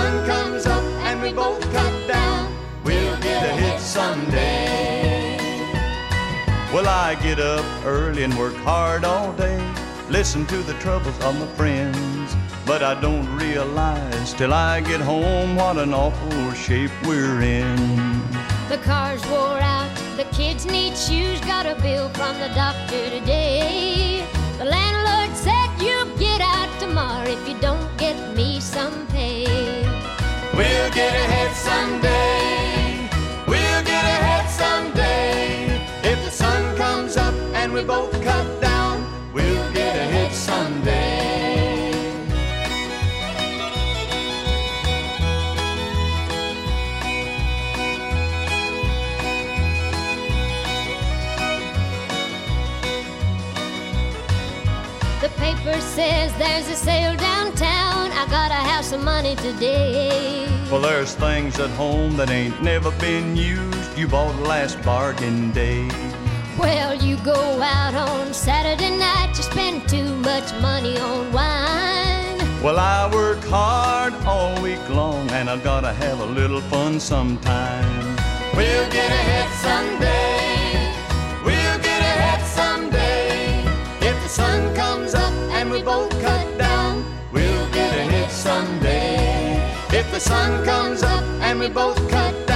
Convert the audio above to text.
sun comes up and we both cut down, we'll get a hit someday. Well, I get up early and work hard all day, listen to the troubles of my friends, but I don't realize till I get home what an awful shape we're in. The car's wore out, the kids need shoes, got a bill from the doctor today. The landlord said you'll get out tomorrow if you don't get me some pay. We'll get ahead someday, we'll get ahead someday. If the sun comes up and we both cut down, we'll get ahead someday. The paper says there's a sale downtown, I gotta have some money today. Well, there's things at home that ain't never been used, you bought last bargain day. Well, you go out on Saturday night, you spend too much money on wine. Well, I work hard all week long, and I've gotta have a little fun sometime. We'll get ahead someday, we'll get ahead someday. If the sun comes up and we both cut down, we'll get ahead someday. If the sun comes up and we both cut